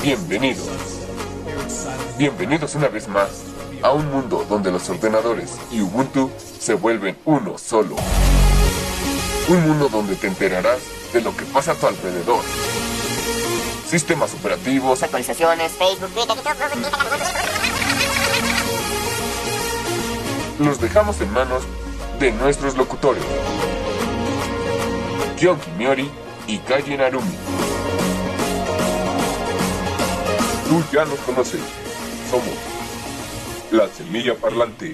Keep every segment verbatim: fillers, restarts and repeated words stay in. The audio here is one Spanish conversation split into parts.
Bienvenidos. Bienvenidos una vez más a un mundo donde los ordenadores y Ubuntu se vuelven uno solo. Un mundo donde te enterarás de lo que pasa a tu alrededor. Sistemas operativos, actualizaciones, Facebook, Twitter y todo. Los dejamos en manos de nuestros locutores, Kion Kimiori y Kaji Narumi. Tú ya nos conoces. Somos La Semilla Parlante.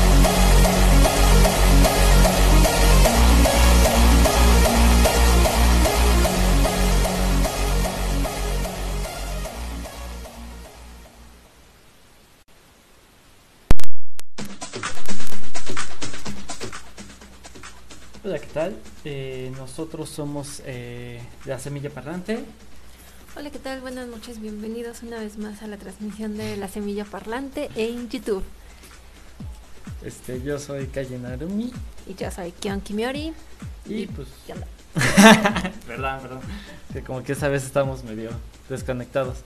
Hola, ¿qué tal? Eh, nosotros somos eh, La Semilla Parlante. Hola, ¿qué tal? Buenas noches, bienvenidos una vez más a la transmisión de La Semilla Parlante en YouTube. Este, yo soy Kaji Narumi. Y yo soy Kion Kimiori. Y, y pues... ¿Qué onda? Perdón, perdón. Que como que esa vez estamos medio desconectados.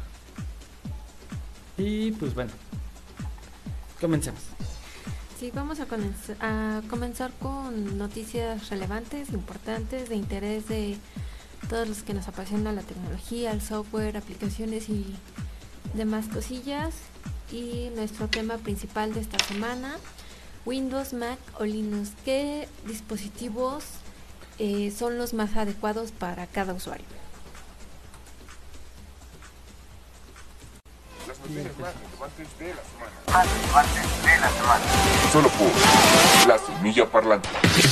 Y pues bueno, comencemos. Sí, vamos a, comenzar, a comenzar con noticias relevantes, importantes, de interés de todos los que nos apasiona la tecnología, el software, aplicaciones y demás cosillas. Y nuestro tema principal de esta semana, Windows, Mac o Linux. ¿Qué dispositivos eh, son los más adecuados para cada usuario? Las noticias más relevantes de la semana. Más relevantes de la semana. Solo por La Semilla Parlante.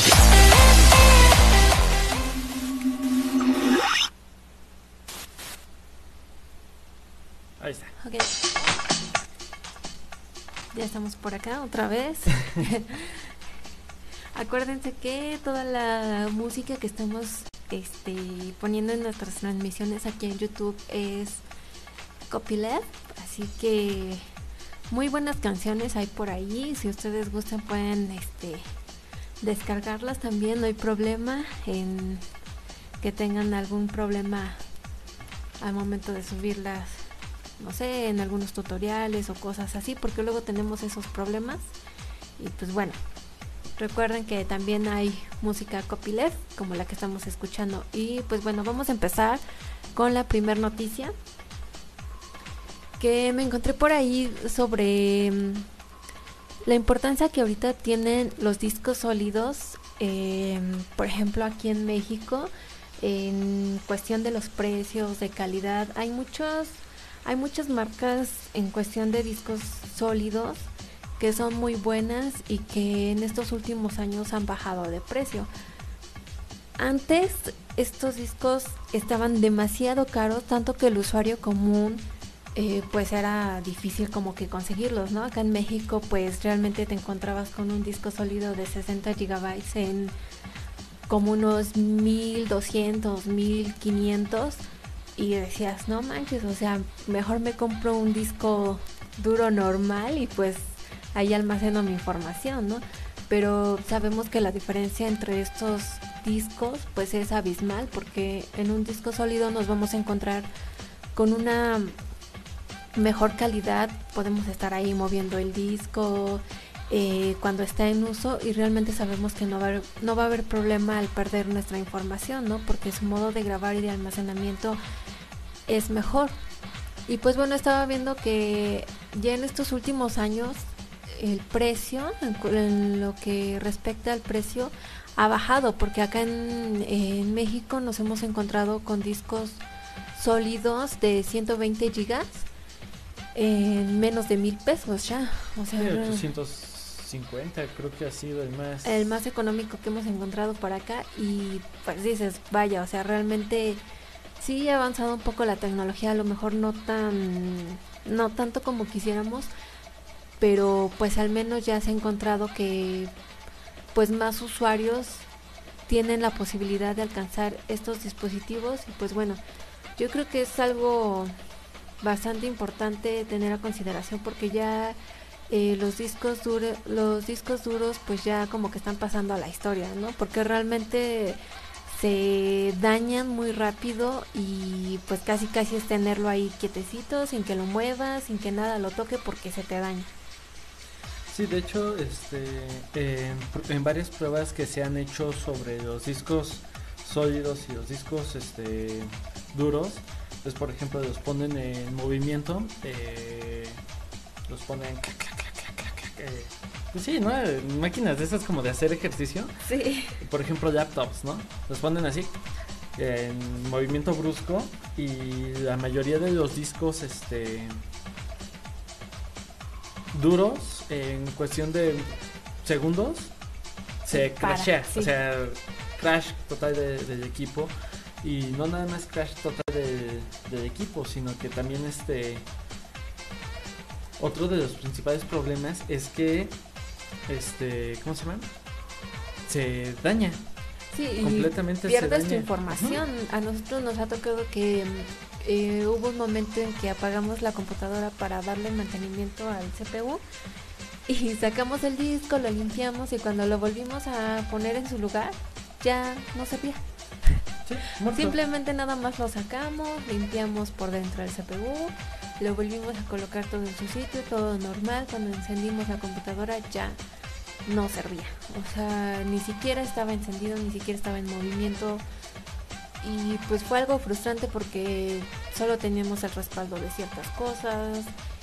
Ahí está. Ok. Ya estamos por acá otra vez. Acuérdense que toda la música que estamos este, poniendo en nuestras transmisiones aquí en YouTube es copyleft, así que muy buenas canciones hay por ahí. Si ustedes gustan pueden este, descargarlas también, no hay problema en que tengan algún problema al momento de subirlas, no sé, en algunos tutoriales o cosas así, porque luego tenemos esos problemas. Y pues bueno, recuerden que también hay música copyleft como la que estamos escuchando. Y pues bueno, vamos a empezar con la primera noticia que me encontré por ahí sobre um, la importancia que ahorita tienen los discos sólidos, eh, por ejemplo aquí en México, en cuestión de los precios, de calidad. Hay muchos Hay muchas marcas en cuestión de discos sólidos que son muy buenas y que en estos últimos años han bajado de precio. Antes estos discos estaban demasiado caros, tanto que el usuario común eh, pues era difícil como que conseguirlos, ¿no? Acá en México pues realmente te encontrabas con un disco sólido de sesenta gigabytes en como unos mil doscientos, mil quinientos. Y decías, no manches, o sea, mejor me compro un disco duro normal y pues ahí almaceno mi información, ¿no? Pero sabemos que la diferencia entre estos discos pues es abismal, porque en un disco sólido nos vamos a encontrar con una mejor calidad, podemos estar ahí moviendo el disco eh, cuando está en uso, y realmente sabemos que no va a haber, no va a haber problema al perder nuestra información, ¿no? Porque su modo de grabar y de almacenamiento es mejor. Y pues bueno, estaba viendo que ya en estos últimos años el precio, en, en lo que respecta al precio, ha bajado, porque acá en, en México nos hemos encontrado con discos sólidos de ciento veinte gigas en menos de mil pesos ya, o sea, sí, ochocientos cincuenta creo que ha sido el más el más económico que hemos encontrado por acá. Y pues dices, vaya, o sea, realmente sí ha avanzado un poco la tecnología, a lo mejor no tan no tanto como quisiéramos, pero pues al menos ya se ha encontrado que pues más usuarios tienen la posibilidad de alcanzar estos dispositivos. Y pues bueno, yo creo que es algo bastante importante tener a consideración, porque ya eh, los discos duros los discos duros pues ya como que están pasando a la historia, ¿no? Porque realmente se dañan muy rápido y pues casi casi es tenerlo ahí quietecito, sin que lo muevas, sin que nada lo toque porque se te daña. Sí, de hecho, este, en, en varias pruebas que se han hecho sobre los discos sólidos y los discos este, duros, pues por ejemplo los ponen en movimiento, eh, los ponen, eh, pues sí, ¿no? Máquinas de esas como de hacer ejercicio. Sí. Por ejemplo, laptops, ¿no? Los ponen así en movimiento brusco y la mayoría de los discos, este, duros, en cuestión de segundos, se, se crashea, sí. O sea, crash total de, del equipo. Y no nada más crash total de, del equipo, sino que también este otro de los principales problemas es que este, ¿cómo se llama? Se daña. Sí, completamente pierdes se tu información. Uh-huh. A nosotros nos ha tocado que eh, hubo un momento en que apagamos la computadora para darle mantenimiento al C P U y sacamos el disco, lo limpiamos y cuando lo volvimos a poner en su lugar ya no servía. Sí, simplemente nada más lo sacamos, limpiamos por dentro del C P U, lo volvimos a colocar todo en su sitio, todo normal. Cuando encendimos la computadora ya no servía, o sea, ni siquiera estaba encendido, ni siquiera estaba en movimiento. Y pues fue algo frustrante porque solo teníamos el respaldo de ciertas cosas.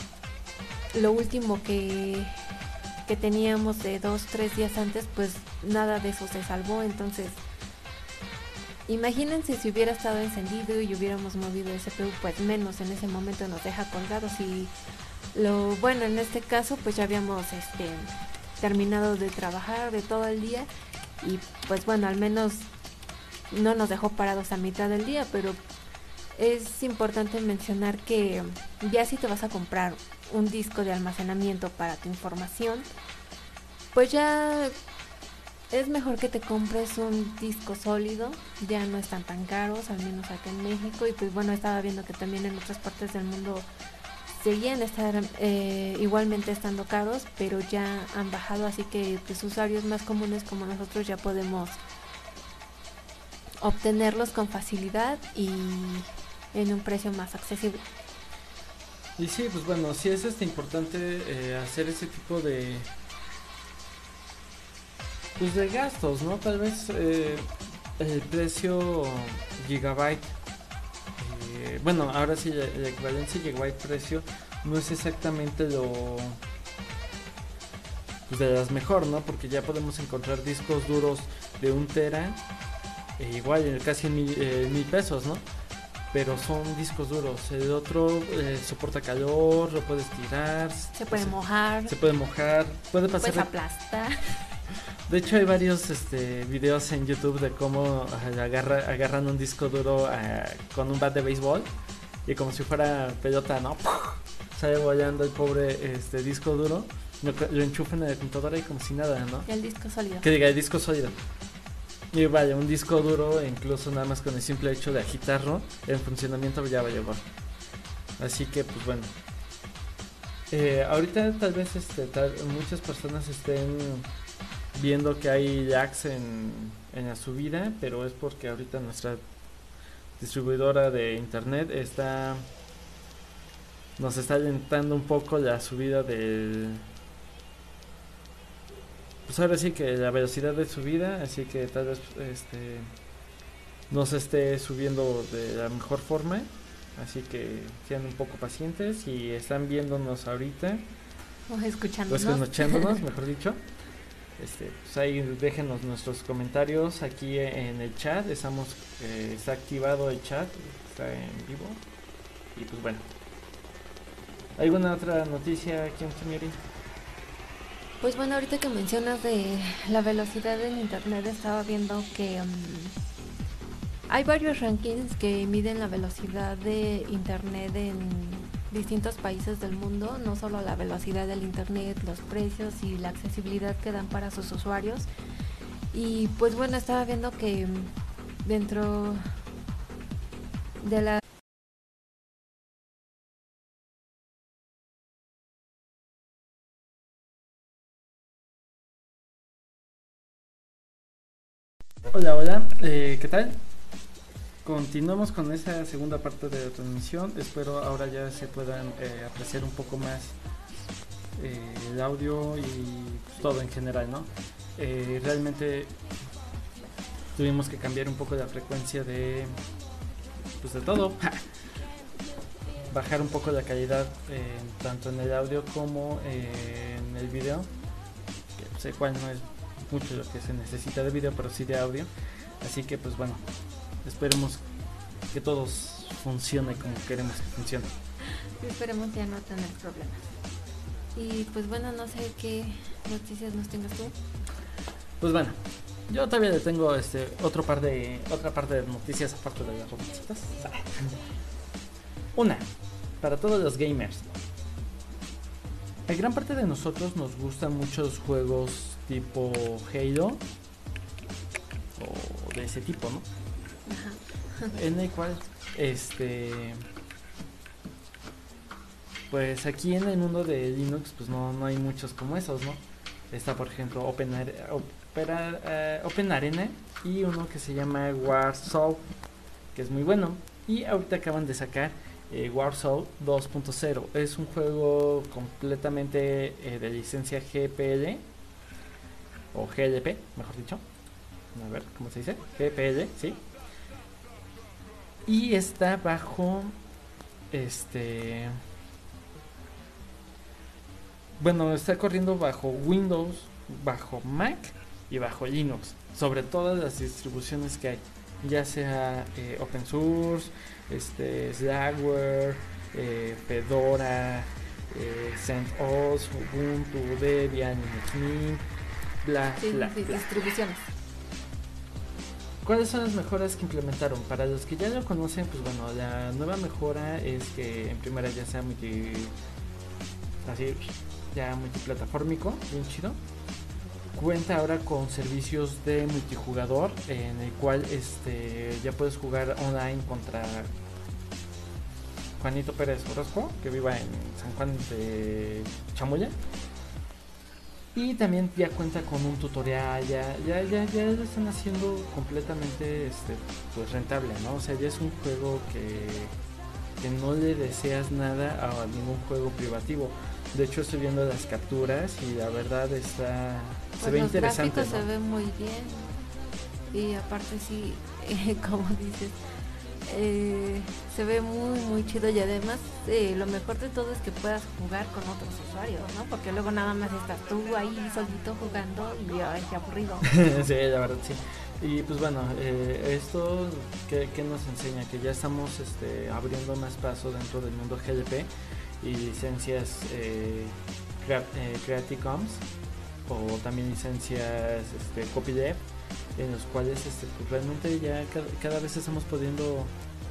Lo último que que teníamos de dos, tres días antes, pues nada de eso se salvó. Entonces imagínense si hubiera estado encendido y hubiéramos movido el C P U, pues menos en ese momento nos deja colgados. Y lo bueno en este caso, pues ya habíamos este terminado de trabajar de todo el día y pues bueno, al menos no nos dejó parados a mitad del día. Pero es importante mencionar que ya si te vas a comprar un disco de almacenamiento para tu información, pues ya es mejor que te compres un disco sólido, ya no están tan caros, al menos acá en México. Y pues bueno, estaba viendo que también en otras partes del mundo seguían estar eh, igualmente estando caros, pero ya han bajado, así que pues usuarios más comunes como nosotros ya podemos obtenerlos con facilidad y en un precio más accesible. Y sí, pues bueno, sí es este importante eh, hacer ese tipo de pues de gastos, ¿no? Tal vez eh, el precio gigabyte, eh, bueno, ahora sí la, la equivalencia gigabyte precio no es exactamente lo pues de las mejor, ¿no? Porque ya podemos encontrar discos duros de un tera, eh, igual casi en mil, eh, mil pesos, ¿no? Pero son discos duros. El otro eh, soporta calor, lo puedes tirar, se puede se, mojar, se puede mojar, puede pasar, puedes aplastar. De hecho hay varios este, videos en YouTube de cómo uh, agarra, agarran un disco duro uh, con un bat de béisbol y como si fuera pelota, ¿no? Sale volando el pobre este, disco duro, lo, lo enchufan en la computadora y como si nada, ¿no? Y el disco sólido. Que diga, el disco sólido. Y vaya, un disco duro, incluso nada más con el simple hecho de agitarlo, en funcionamiento ya va a llevar. Así que pues bueno. Eh, ahorita tal vez este, tal, muchas personas estén viendo que hay lags en, en la subida, pero es porque ahorita nuestra distribuidora de internet está nos está alentando un poco la subida del pues ahora sí que la velocidad de subida, así que tal vez este no se esté subiendo de la mejor forma, así que sean un poco pacientes y están viéndonos ahorita o escuchándonos, o escuchándonos mejor dicho. Este, pues ahí déjenos nuestros comentarios aquí en el chat. Estamos eh, está activado el chat, está en vivo. Y pues bueno, ¿alguna otra noticia aquí en Kimieri? Pues bueno, ahorita que mencionas de la velocidad del internet, estaba viendo que um, hay varios rankings que miden la velocidad de internet en distintos países del mundo, no solo la velocidad del internet, los precios y la accesibilidad que dan para sus usuarios. Y pues bueno, estaba viendo que dentro de la Hola, hola, eh, ¿qué tal? Continuamos con esta segunda parte de la transmisión. Espero ahora ya se puedan eh, apreciar un poco más eh, el audio y pues, todo en general, ¿no? Eh, realmente tuvimos que cambiar un poco la frecuencia de pues de todo. Bajar un poco la calidad eh, tanto en el audio como eh, en el video, que sé cuál no es mucho lo que se necesita de video, pero sí de audio. Así que pues bueno, esperemos que todo funcione como queremos que funcione. Esperemos ya no tener problemas. Y pues bueno, no sé qué noticias nos tengas tú. Pues bueno, yo todavía le tengo este otro par de otra parte de noticias aparte de las robotitas. Una, para todos los gamers. A gran parte de nosotros nos gustan muchos juegos tipo Halo o de ese tipo, ¿no? Ajá. En el cual, este, pues aquí en el mundo de Linux, pues no, no hay muchos como esos, ¿no? Está, por ejemplo, Open, Opera, uh, Open Arena y uno que se llama Warsaw, que es muy bueno. Y ahorita acaban de sacar eh, Warsaw dos punto cero. Es un juego completamente eh, de licencia G P L o G L P, mejor dicho. A ver, ¿cómo se dice? G P L, sí. Y está bajo este... Bueno, está corriendo bajo Windows, bajo Mac y bajo Linux, sobre todas las distribuciones que hay, ya sea eh, Open Source, este, Slackware, eh, Fedora, eh, CentOS, Ubuntu, Debian, Linux Mint, bla, sí, bla, sí, bla. distribuciones. ¿Cuáles son las mejoras que implementaron? Para los que ya lo conocen, pues bueno, la nueva mejora es que en primera ya sea multi... así... ya multiplataformico, bien chido. Cuenta ahora con servicios de multijugador, en el cual este ya puedes jugar online contra Juanito Pérez Orozco, que viva en San Juan de Chamoya. Y también ya cuenta con un tutorial, ya, ya, ya, ya lo están haciendo completamente este, pues rentable, ¿no? O sea, ya es un juego que, que no le deseas nada a ningún juego privativo. De hecho estoy viendo las capturas y la verdad está pues se ve los interesante, gráficos, ¿no? Se ve muy bien y aparte sí, eh, como dices, eh, se ve muy muy chido y además eh, lo mejor de todo es que puedas jugar con otros usuarios, ¿no? Porque luego nada más estás tú ahí solito jugando y ay, qué aburrido. Sí, la verdad sí. Y pues bueno, eh, esto que, que nos enseña que ya estamos este, abriendo más paso dentro del mundo G L P y licencias eh, Crea- eh, Creative Commons o también licencias este, copyleft, en los cuales este, pues realmente ya cada, cada vez estamos pudiendo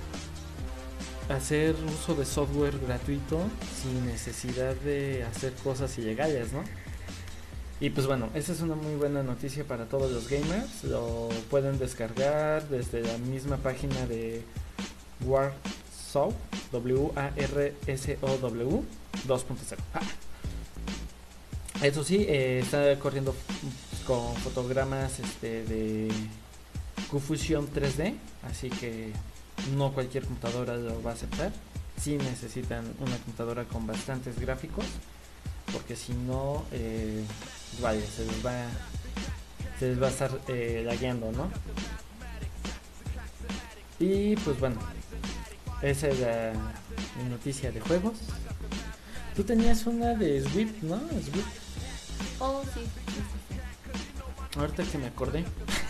hacer uso de software gratuito sin necesidad de hacer cosas ilegales, ¿no? Y pues bueno, esa es una muy buena noticia para todos los gamers. Lo pueden descargar desde la misma página de Warsaw, W A R S O W dos punto cero. Ah. Eso sí, eh, está corriendo con fotogramas este, de QFusion tres D, así que no cualquier computadora lo va a aceptar. Sí necesitan una computadora con bastantes gráficos, porque si no, eh, vaya, se les va, se les va a estar eh, lagueando, ¿no? Y pues bueno, esa es la, la noticia de juegos. Tú tenías una de Swift, ¿no? Swift. Oh, sí, sí, sí, sí. Ahorita que me acordé.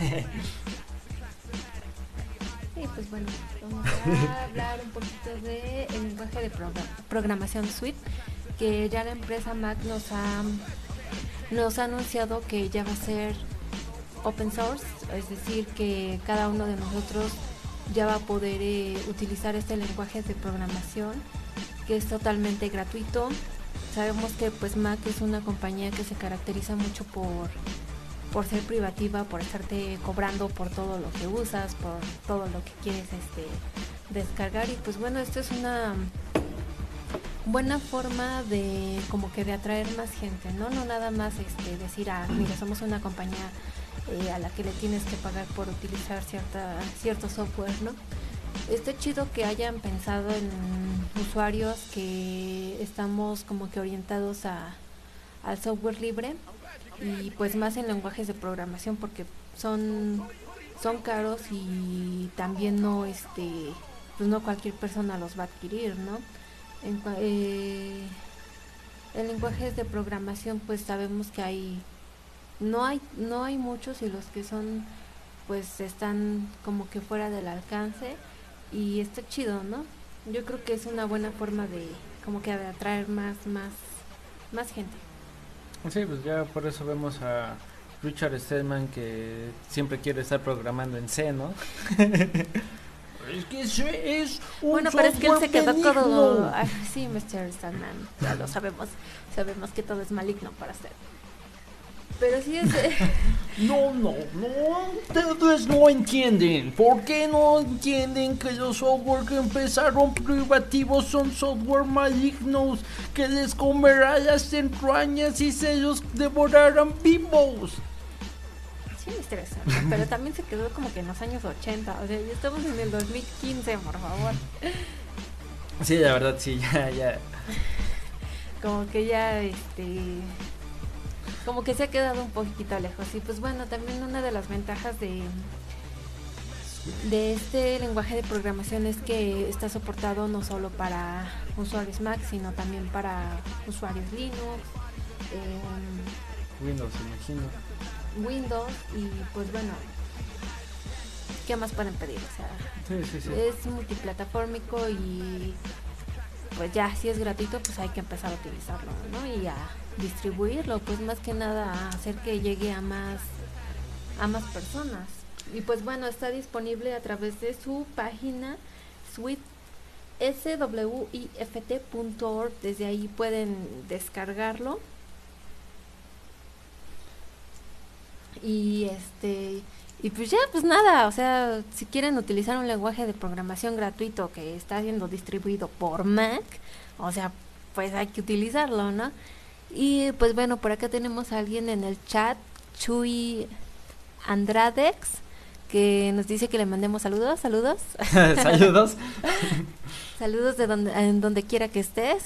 Sí, pues bueno, vamos a hablar un poquito de el lenguaje de progr- programación Swift, que ya la empresa Mac nos ha nos ha anunciado que ya va a ser open source, es decir, que cada uno de nosotros ya va a poder eh, utilizar este lenguaje de programación, que es totalmente gratuito. Sabemos que pues Mac es una compañía que se caracteriza mucho por por ser privativa, por estarte cobrando por todo lo que usas, por todo lo que quieres este descargar, y pues bueno, esto es una buena forma de como que de atraer más gente, no no nada más este decir, ah, mira, somos una compañía eh, a la que le tienes que pagar por utilizar cierta, cierto software, ¿no? Está chido que hayan pensado en usuarios que estamos como que orientados a, al software libre y pues más en lenguajes de programación porque son, son caros y también no este pues no cualquier persona los va a adquirir, ¿no? En, eh, en lenguajes de programación pues sabemos que hay no hay no hay muchos y los que son pues están como que fuera del alcance y está chido, ¿no? Yo creo que es una buena forma de como que de atraer más más más gente. Sí, pues ya por eso vemos a Richard Stallman que siempre quiere estar programando en C, ¿no? Es que C es un bueno, pero es que él se quedó benigno. todo. Ay, sí, mister Stallman, ya lo sabemos, sabemos que todo es maligno para usted. Pero sí es. Eh... No, no, no, ustedes no entienden. ¿Por qué no entienden que los software que empezaron privativos son software malignos que les comerán las entrañas y se los devorarán vivos? Sí, mister Stallman, pero también se quedó como que en los años ochenta. O sea, ya estamos en el dos mil quince, por favor. Sí, la verdad, sí, ya, ya. Como que ya, este. Como que se ha quedado un poquito lejos. Y pues bueno, también una de las ventajas de de este lenguaje de programación es que está soportado no solo para usuarios Mac, sino también para usuarios Linux, eh, Windows, imagino. Windows y pues bueno, ¿qué más pueden pedir? O sea, sí, sí, sí. es multiplataformico y pues ya si es gratuito pues hay que empezar a utilizarlo, ¿no? Y a distribuirlo, pues más que nada a hacer que llegue a más a más personas. Y pues bueno, está disponible a través de su página swift punto org. Desde ahí pueden descargarlo. Y este y pues ya, pues nada, o sea, si quieren utilizar un lenguaje de programación gratuito que está siendo distribuido por Mac, o sea, pues hay que utilizarlo, ¿no? Y pues bueno, por acá tenemos a alguien en el chat, Chuy Andradex, que nos dice que le mandemos saludos, saludos. Saludos. Saludos de donde, en donde quiera que estés.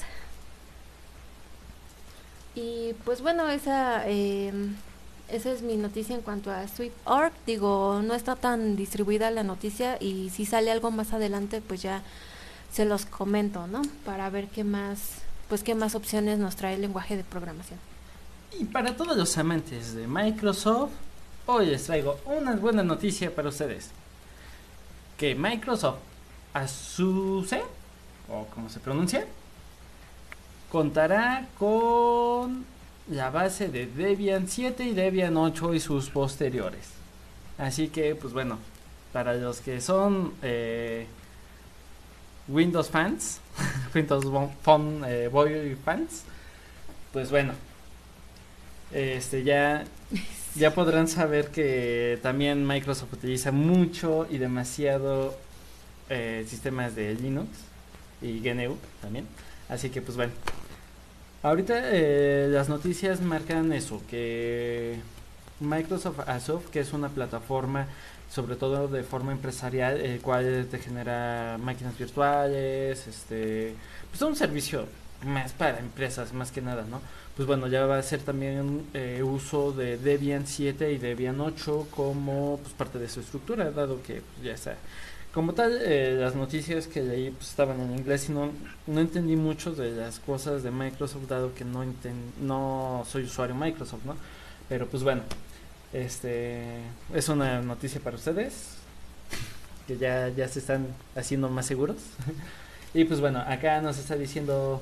Y pues bueno, esa eh, esa es mi noticia en cuanto a Swift punto org. Digo, no está tan distribuida la noticia y si sale algo más adelante, pues ya se los comento, ¿no? Para ver qué más, pues qué más opciones nos trae el lenguaje de programación. Y para todos los amantes de Microsoft, hoy les traigo una buena noticia para ustedes. Que Microsoft Azure, o como se pronuncia, contará con la base de Debian siete y Debian ocho y sus posteriores. Así que, pues bueno, para los que son eh, Windows fans, Windows Phone eh, Boy fans, pues bueno, este ya ya podrán saber que también Microsoft utiliza mucho y demasiado eh, sistemas de Linux y G N U también. Así que pues bueno, ahorita eh, las noticias marcan eso, que Microsoft Azure, que es una plataforma sobre todo de forma empresarial, el cual te genera máquinas virtuales, este, pues un servicio más para empresas más que nada, ¿no? Pues bueno, ya va a ser también eh, uso de Debian siete y Debian ocho como pues, parte de su estructura, dado que pues, ya está. Como tal, eh, las noticias que leí pues, estaban en inglés y no, no entendí mucho de las cosas de Microsoft, dado que no, enten- no soy usuario Microsoft, ¿no? Pero pues bueno, este es una noticia para ustedes, que ya, ya se están haciendo más seguros. Y pues bueno, acá nos está diciendo...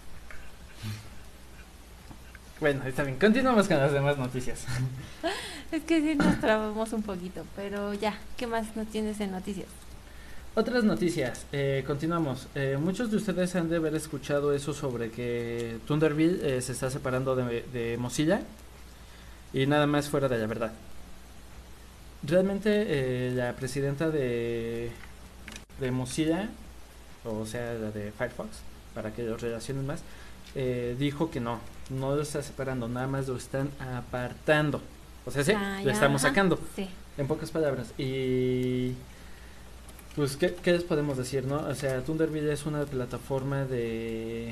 Bueno, está bien, continuamos con las demás noticias. Es que sí nos trabamos un poquito, pero ya, ¿qué más nos tienes en noticias? Otras noticias, eh, continuamos. Eh, muchos de ustedes han de haber escuchado eso sobre que Thunderbird eh, se está separando de, de Mozilla, y nada más fuera de la verdad. Realmente eh, la presidenta de, de Mozilla, o sea la de Firefox, para que los relacionen más, eh, dijo que no, no lo está separando, nada más lo están apartando. O sea, sí, Ah, lo ya, estamos ajá, sacando, sí. en pocas palabras. Y pues, ¿qué, ¿qué les podemos decir, no? O sea, Thunderbird es una plataforma de...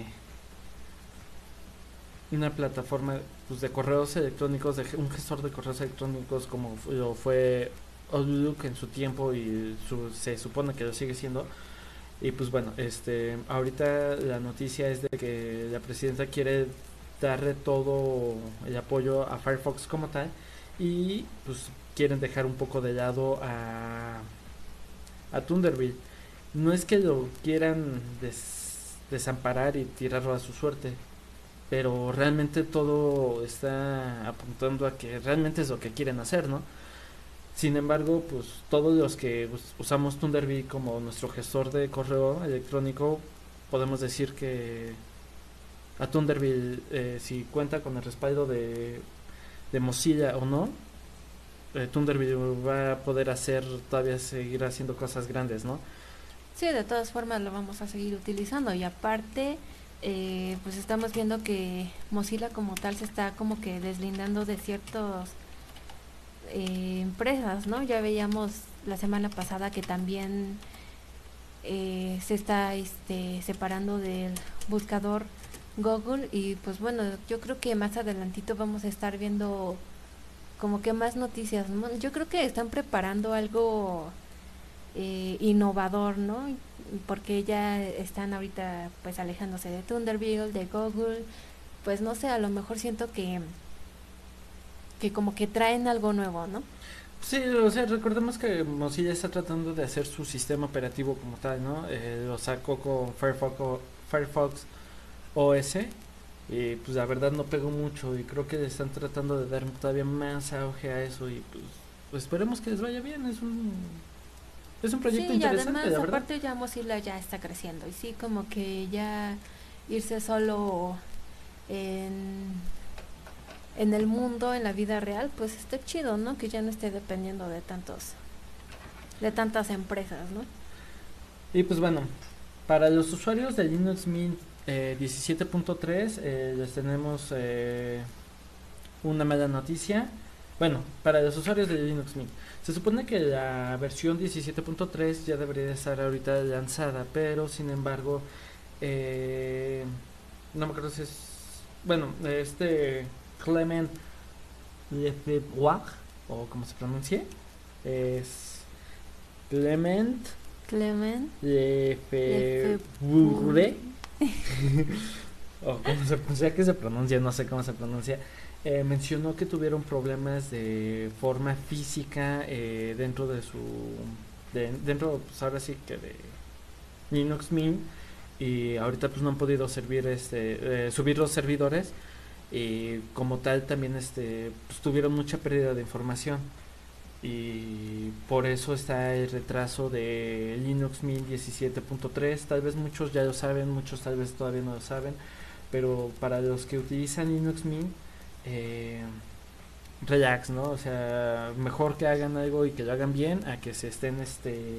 Una plataforma pues, de correos electrónicos, de un gestor de correos electrónicos como lo fue Outlook en su tiempo y su, se supone que lo sigue siendo. Y pues bueno, este, ahorita la noticia es de que la presidenta quiere darle todo el apoyo a Firefox como tal y pues quieren dejar un poco de lado a, a Thunderbird. No es que lo quieran des, desamparar y tirarlo a su suerte, pero realmente todo está apuntando a que realmente es lo que quieren hacer, ¿no? Sin embargo, pues todos los que us- usamos Thunderbird como nuestro gestor de correo electrónico, podemos decir que a Thunderbird, eh, si cuenta con el respaldo de, de Mozilla o no, eh, Thunderbird va a poder hacer, todavía seguir haciendo cosas grandes, ¿no? Sí, de todas formas lo vamos a seguir utilizando y aparte, eh, pues estamos viendo que Mozilla como tal se está como que deslindando de ciertas eh, empresas, ¿no? Ya veíamos la semana pasada que también eh, se está este, separando del buscador Google y pues bueno, yo creo que más adelantito vamos a estar viendo como que más noticias, ¿no? Yo creo que están preparando algo eh, innovador, ¿no? Porque ya están ahorita pues alejándose de Thunderbird, de Google, pues no sé, a lo mejor siento que que como que traen algo nuevo, ¿no? Sí, o sea, recordemos que Mozilla está tratando de hacer su sistema operativo como tal, ¿no? Eh, lo sacó con Firefox, o- Firefox O S y pues la verdad no pegó mucho y creo que le están tratando de dar todavía más auge a eso y pues, pues esperemos que les vaya bien, es un es un proyecto Sí, y interesante, además la verdad. aparte ya Mozilla ya está creciendo y sí, como que ya irse solo en, en el mundo, en la vida real, pues está chido, ¿no? Que ya no esté dependiendo de tantos, de tantas empresas, ¿no? Y pues bueno, para los usuarios de Linux Mint eh, diecisiete punto tres eh, les tenemos eh, una mala noticia. Bueno, para los usuarios de Linux Mint, se supone que la versión diecisiete punto tres ya debería de estar ahorita lanzada, pero sin embargo, eh, no me acuerdo si es. Bueno, este Clement Lefebvre, o como se pronuncie, es Clement Clement Lefebvre, Lefebvre. o como se pronuncia, que se pronuncia, no sé cómo se pronuncia. Eh, mencionó que tuvieron problemas de forma física eh, dentro de su de- dentro pues ahora sí que de Linux Mint y ahorita pues no han podido servir este eh, subir los servidores y como tal también este pues tuvieron mucha pérdida de información y por eso está el retraso de Linux Mint diecisiete punto tres. Tal vez muchos ya lo saben, muchos tal vez todavía no lo saben, pero para los que utilizan Linux Mint, eh, relax, ¿no? O sea, mejor que hagan algo y que lo hagan bien a que se estén este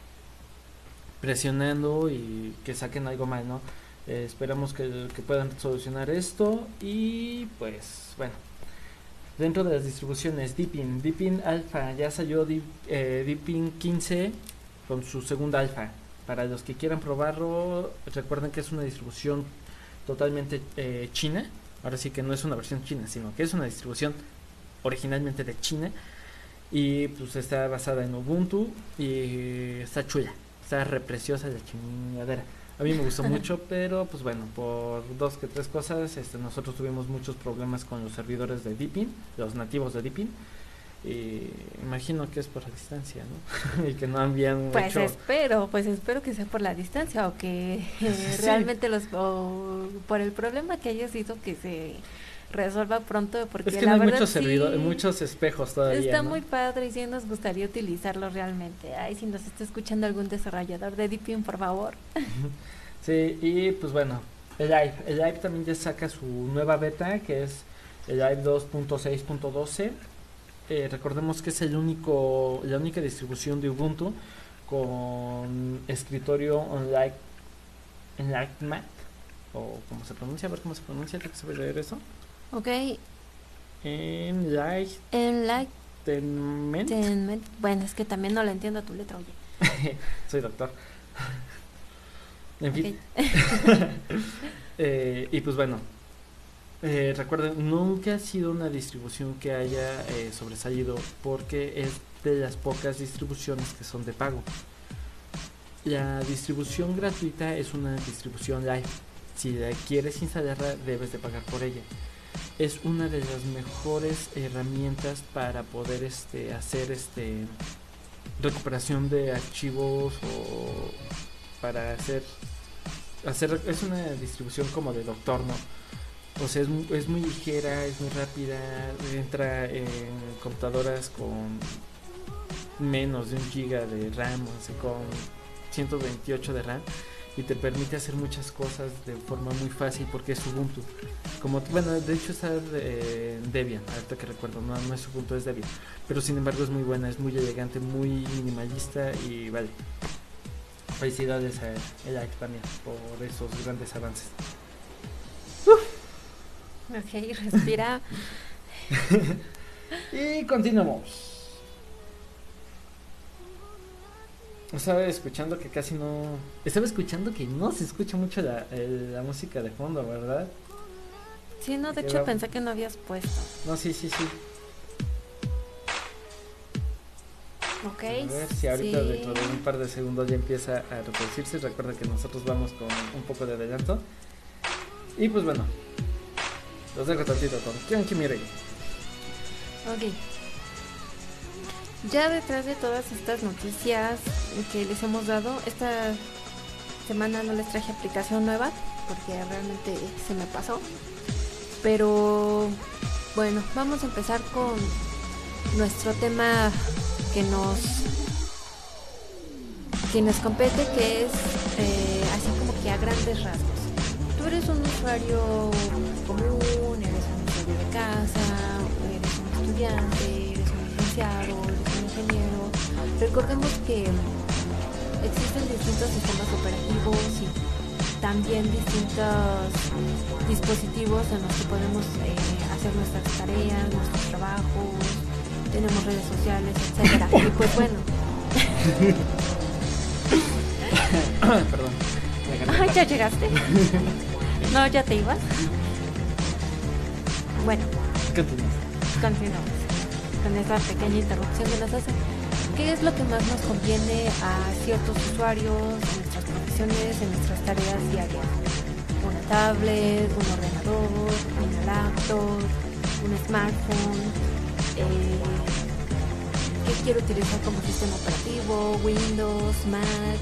presionando y que saquen algo mal, ¿no? Eh, esperamos que, que puedan solucionar esto y pues bueno. Dentro de las distribuciones, Deepin, Deepin Alpha, ya salió Deep, eh, Deepin quince con su segunda alfa. Para los que quieran probarlo, recuerden que es una distribución totalmente eh, china. Ahora sí que no es una versión china, sino que es una distribución originalmente de China. Y pues está basada en Ubuntu y está chula, está repreciosa la chingadera. A mí me gustó mucho, pero pues bueno, por dos que tres cosas, este, nosotros tuvimos muchos problemas con los servidores de Deepin, los nativos de Deepin. Y imagino que es por la distancia, ¿no? Y que no habían Pues hecho... espero, pues espero que sea por la distancia o que eh, Sí. realmente los o por el problema que haya sido que se resuelva pronto porque Es que la no hay verdad muchos sí servidores, muchos espejos todavía, está ¿no? muy padre y sí nos gustaría utilizarlo realmente. Ay, si nos está escuchando algún desarrollador de Deepin, por favor. Sí, y pues bueno, el Live, el Live también ya saca su nueva beta, que es el Live dos punto seis punto doce. Eh, recordemos que es el único, la única distribución de Ubuntu con escritorio online, Enlightenment, o como se pronuncia, a ver cómo se pronuncia, ¿te que sabe leer eso? Ok, Enlightenment. Enlightenment. Bueno, es que también no le entiendo tu letra, oye. Soy doctor. En fin. Ok. eh, y pues bueno, eh, recuerden, nunca ha sido una distribución que haya eh, sobresalido porque es de las pocas distribuciones que son de pago. La distribución gratuita es una distribución live. Si la quieres instalarla, debes de pagar por ella. Es una de las mejores herramientas para poder este, hacer este recuperación de archivos o para hacer hacer es una distribución como de doctor, ¿no? O sea, es, es muy ligera, es muy rápida, entra en computadoras con menos de un giga de RAM, o sea, con ciento veintiocho de RAM, y te permite hacer muchas cosas de forma muy fácil porque es Ubuntu. Como, bueno, de hecho está eh, Debian, ahorita que recuerdo, no, no es Ubuntu, es Debian, pero sin embargo es muy buena, es muy elegante, muy minimalista y vale. Felicidades a ella también por esos grandes avances. Ok, respira. Y continuamos. Estaba escuchando que casi no... Estaba escuchando que no se escucha mucho la, el, la música de fondo, ¿verdad? Sí, no, de Que hecho va... pensé que no habías puesto. No, sí, sí, sí. Ok. A ver si ahorita sí. dentro de un par de segundos ya empieza a reproducirse. Recuerda que nosotros vamos con un poco de adelanto. Y pues bueno, los dejo tantito con Kion Kimire. Ok. Ya detrás de todas estas noticias que les hemos dado, esta semana no les traje aplicación nueva porque realmente se me pasó. Pero bueno, vamos a empezar con nuestro tema que nos que nos compete, que es eh, así como que a grandes rasgos. Tú eres un usuario común, eres un usuario de casa, eres un estudiante, eres un licenciado, eres un ingeniero. Recordemos que existen distintos sistemas operativos y también distintos dispositivos en los que podemos eh, hacer nuestras tareas, nuestros trabajos, tenemos redes sociales, etcétera. Y pues bueno. Perdón. Ay, ¿ya llegaste? No, ¿ya te ibas? Bueno, Continuamos. continuamos con esta pequeña interrupción de las hace. ¿Qué es lo que más nos conviene a ciertos usuarios en nuestras profesiones, en nuestras tareas diarias? Una tablet, un ordenador, una laptop, un smartphone. Eh, ¿Qué quiero utilizar como sistema operativo? Windows, Mac,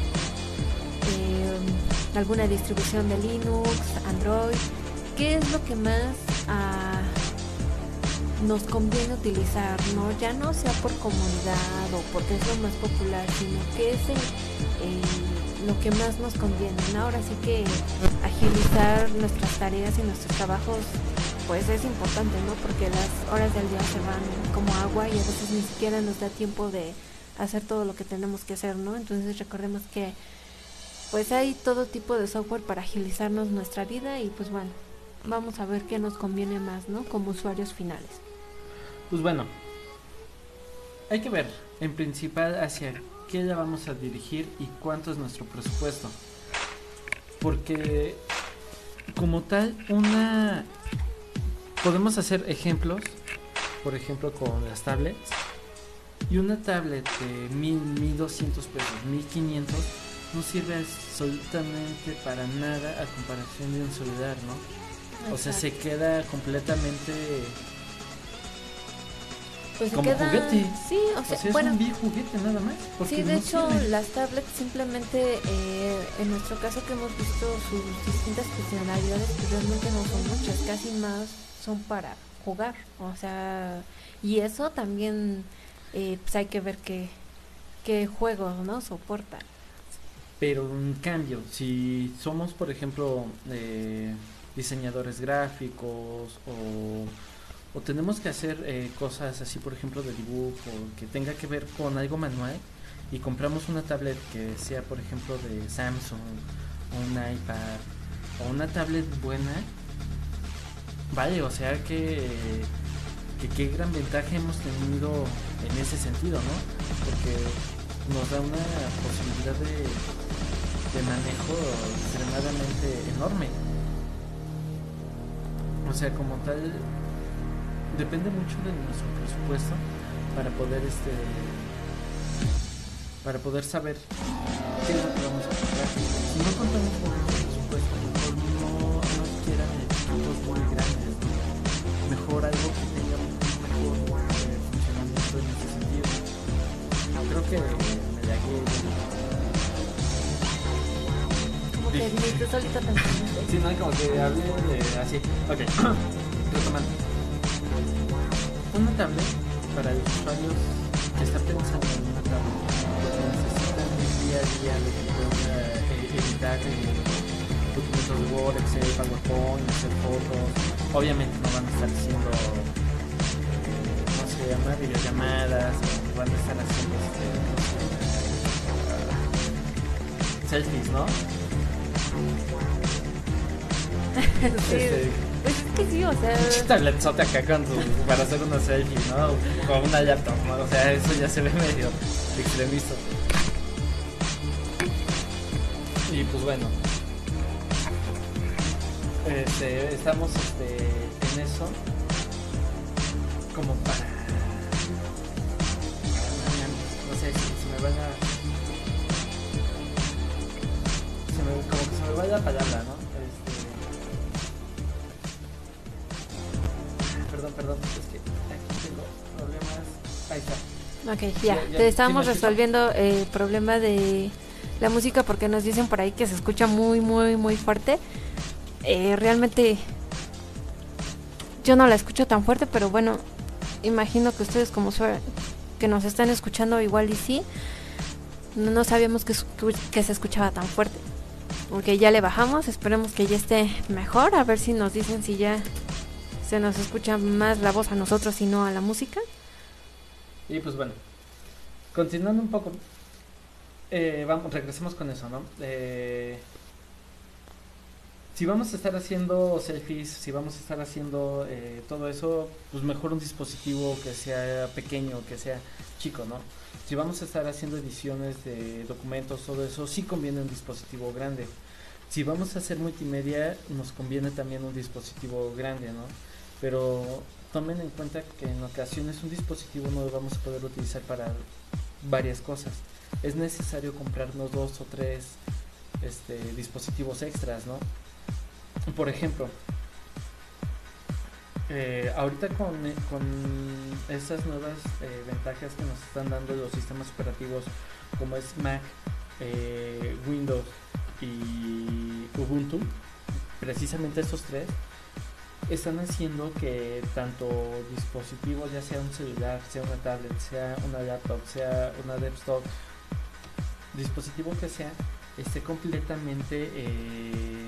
eh, alguna distribución de Linux, Android. ¿Qué es lo que más ah, nos conviene utilizar? ¿No? Ya no sea por comodidad o porque es lo más popular, sino que es el, eh, lo que más nos conviene, ¿no? Ahora sí que agilizar nuestras tareas y nuestros trabajos pues es importante, ¿no? Porque las horas del día se van como agua y a veces ni siquiera nos da tiempo de hacer todo lo que tenemos que hacer, ¿no? Entonces recordemos que pues hay todo tipo de software para agilizarnos nuestra vida y pues bueno, vamos a ver qué nos conviene más, ¿no? Como usuarios finales. Pues bueno, hay que ver en principal hacia qué la vamos a dirigir y cuánto es nuestro presupuesto. Porque como tal, una podemos hacer ejemplos, por ejemplo con las tablets. Y una tablet de mil, mil doscientos pesos, mil quinientos, no sirve absolutamente para nada a comparación de un celular, ¿no? Exacto. O sea, se queda completamente pues como queda... juguete. Sí, o sea, o sea bueno, es un vil juguete nada más. Sí, de no hecho, sirve. las tablets simplemente, eh, en nuestro caso que hemos visto sus distintas funcionalidades, pues realmente no son muchas, casi más son para jugar, o sea, y eso también, eh, pues hay que ver qué, qué juegos, ¿no? Soporta. Pero en cambio, si somos, por ejemplo, eh, diseñadores gráficos o, o tenemos que hacer eh, cosas así, por ejemplo, de dibujo, que tenga que ver con algo manual, y compramos una tablet que sea, por ejemplo, de Samsung, o un iPad, o una tablet buena, vale, o sea que que qué gran ventaja hemos tenido en ese sentido, ¿no? Porque nos da una posibilidad de, de manejo extremadamente enorme. O sea, como tal, depende mucho de nuestro presupuesto para poder este para poder saber qué es lo que vamos a comprar. Si no contamos con el presupuesto, mejor no, no quieran equipos muy grandes, ¿no? Mejor algo que tenga un mejor eh, funcionamiento en ese sentido. Creo que me la guié. Como que ni tú solito te entiendes. Sí, no, como que hablé de así. Ok, retomando. Una tablet para los usuarios que están pensando en una tablet, porque necesitan el día a día de que puedan eh, editar eh, documentos de Word, Excel, PowerPoint, hacer fotos. Obviamente no van a estar haciendo, ¿cómo se llama? Videollamadas, o van a estar haciendo este, uh, selfies, ¿no? Sí, Este, pues es que sí, o sea, tabletzote acá con tu, para hacer una selfie, ¿no? Con una laptop, ¿no? O sea, eso ya se ve medio extremista. Y pues bueno, este, estamos este, en eso como para, no sé, si, si me van a, se me, como que se me vaya la palabra, ¿no? Perdón, perdón, es que aquí tengo problemas. Ahí está. ok, ya, Ya, ya, te estábamos ¿sí me escuchan? resolviendo el problema de la música porque nos dicen por ahí que se escucha muy, muy, muy fuerte. Eh, realmente yo no la escucho tan fuerte, pero bueno, imagino que ustedes como sue- que nos están escuchando igual y sí, no, no sabíamos que, escu- que se escuchaba tan fuerte. Porque ya le bajamos, esperemos que ya esté mejor, a ver si nos dicen si ya se nos escucha más la voz a nosotros y no a la música. Y pues bueno, continuando un poco, eh, vamos, regresemos con eso, ¿no? Eh, si vamos a estar haciendo selfies, si vamos a estar haciendo eh, todo eso, pues mejor un dispositivo que sea pequeño, que sea chico, ¿no? Si vamos a estar haciendo ediciones de documentos, todo eso, sí conviene un dispositivo grande. Si vamos a hacer multimedia, nos conviene también un dispositivo grande, ¿no? Pero tomen en cuenta que en ocasiones un dispositivo no lo vamos a poder utilizar para varias cosas. Es necesario comprarnos dos o tres este, dispositivos extras, ¿no? Por ejemplo, eh, ahorita con, con estas nuevas eh, ventajas que nos están dando los sistemas operativos como es Mac, eh, Windows y Ubuntu, precisamente estos tres están haciendo que tanto dispositivos, ya sea un celular, sea una tablet, sea una laptop, sea una desktop, dispositivo que sea, esté completamente eh,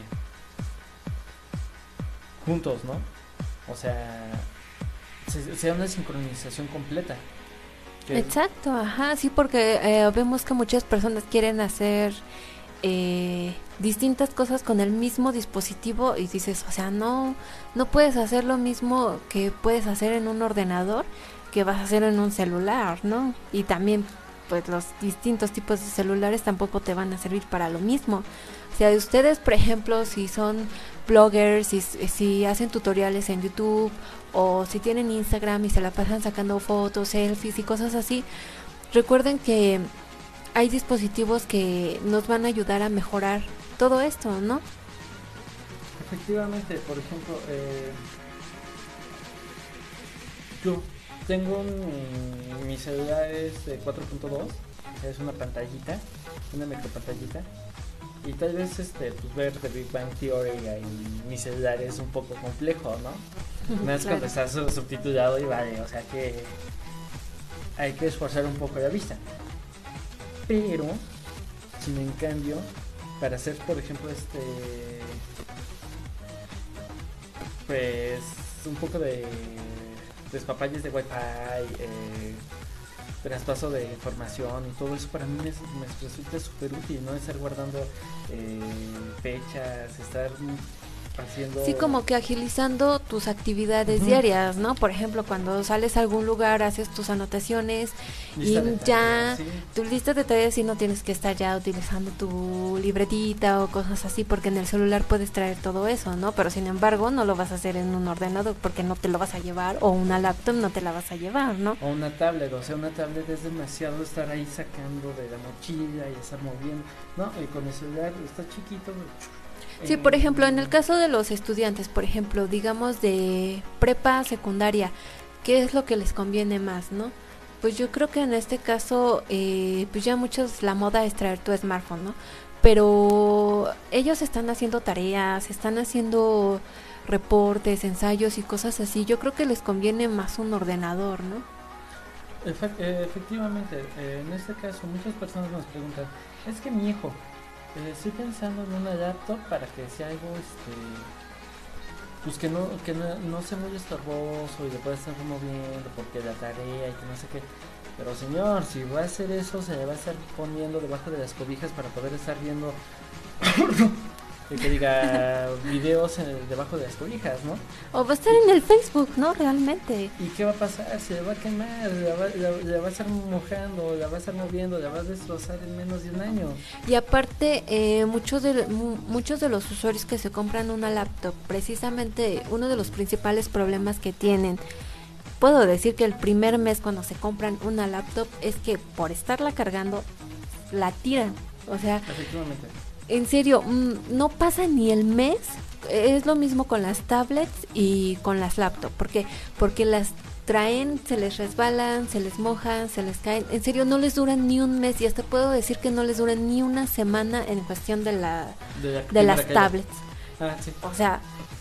juntos, ¿no? O sea, se, sea una sincronización completa. Que Exacto, ajá, sí, porque eh, vemos que muchas personas quieren hacer eh, distintas cosas con el mismo dispositivo y dices, o sea, no, no puedes hacer lo mismo que puedes hacer en un ordenador que vas a hacer en un celular, ¿no? Y también, pues los distintos tipos de celulares tampoco te van a servir para lo mismo. O sea, ustedes, por ejemplo, si son bloggers, si, si hacen tutoriales en YouTube o si tienen Instagram y se la pasan sacando fotos, selfies y cosas así, recuerden que hay dispositivos que nos van a ayudar a mejorar todo esto, ¿no? efectivamente, por ejemplo, eh, yo tengo un, mi celular es de cuatro punto dos, es una pantallita, una micro pantallita. Y tal vez este, pues ver The Big Bang Theory en mi celular es un poco complejo, ¿no? No es Claro. cuando está sub- subtitulado y vale, o sea que hay que esforzar un poco la vista. Pero, sin en cambio, para hacer, por ejemplo, este, pues, un poco de despapalles de Wi-Fi, eh, traspaso de información y todo eso para mí me, me resulta súper útil, ¿no? Estar guardando eh, fechas, estar haciendo... Sí, como que agilizando tus actividades Ujú. diarias, ¿no? Por ejemplo, cuando sales a algún lugar, haces tus anotaciones Lista de y ya tareas, sí. tu lista de tareas y no tienes que estar ya utilizando tu libretita o cosas así, porque en el celular puedes traer todo eso, ¿no? Pero sin embargo, no lo vas a hacer en un ordenador porque no te lo vas a llevar, o una laptop no te la vas a llevar, ¿no? O una tablet, o sea, una tablet es demasiado estar ahí sacando de la mochila y estar moviendo, ¿no? Y con el celular está chiquito. Sí, eh, por ejemplo, en el caso de los estudiantes, por ejemplo, digamos de prepa secundaria, ¿qué es lo que les conviene más, no? Pues yo creo que en este caso, eh, pues ya muchos, la moda es traer tu smartphone, ¿no? Pero ellos están haciendo tareas, están haciendo reportes, ensayos y cosas así. Yo creo que les conviene más un ordenador, ¿no? Efe- eh, efectivamente, eh, en este caso muchas personas nos preguntan, es que mi hijo, eh, estoy pensando en una laptop para que sea algo, este, pues que no, que no, no sea muy estorboso y le pueda estar moviendo porque la tarea y que no sé qué. Pero señor, si va a hacer eso, se le va a estar poniendo debajo de las cobijas para poder estar viendo, eh, que diga, videos en- debajo de las cobijas, ¿no? O va a estar en el Facebook, ¿no? Realmente. ¿Y qué va a pasar? Se le va a quemar, la va, la- la va a estar mojando, la va a estar moviendo, la va a destrozar en menos de un año. Y aparte, eh, muchos, de, mu- muchos de los usuarios que se compran una laptop, precisamente uno de los principales problemas que tienen, puedo decir que el primer mes cuando se compran una laptop es que por estarla cargando, la tiran. O sea, Efectivamente. en serio, mm, no pasa ni el mes. Es lo mismo con las tablets y con las laptops. ¿Por qué? Porque las traen, se les resbalan, se les mojan, se les caen. En serio, no les duran ni un mes y hasta puedo decir que no les duran ni una semana en cuestión de la De, la de primera las caída. tablets. Ah, sí. O sea,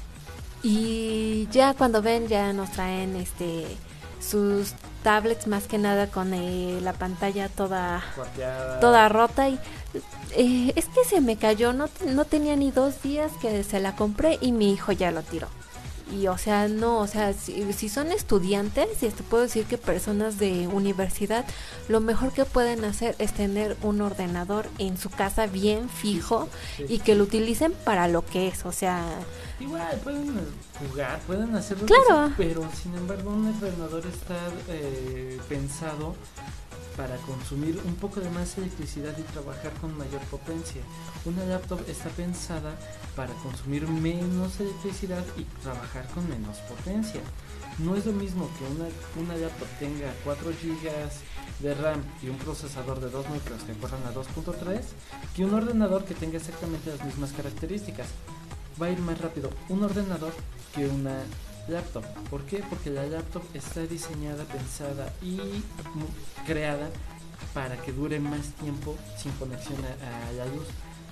y ya cuando ven ya nos traen este sus tablets más que nada con eh, la pantalla toda Cuarteada. toda rota y eh, es que se me cayó, no, te- no tenía ni dos días que se la compré y mi hijo ya lo tiró. Y o sea, no, o sea, si, si son estudiantes, y te puedo decir que personas de universidad, lo mejor que pueden hacer es tener un ordenador en su casa bien fijo Sí, y sí, que sí. lo utilicen para lo que es, o sea, Igual pueden jugar, pueden hacer lo Claro. que sea, pero sin embargo un ordenador está eh, pensado para consumir un poco de más electricidad y trabajar con mayor potencia. Una laptop está pensada para consumir menos electricidad y trabajar con menos potencia. No es lo mismo que una, una laptop tenga cuatro gigas de RAM y un procesador de dos núcleos que corran a dos punto tres que un ordenador que tenga exactamente las mismas características. Va a ir más rápido un ordenador que una laptop. ¿Por qué? Porque la laptop está diseñada, pensada y mu- creada para que dure más tiempo sin conexión a, a la luz.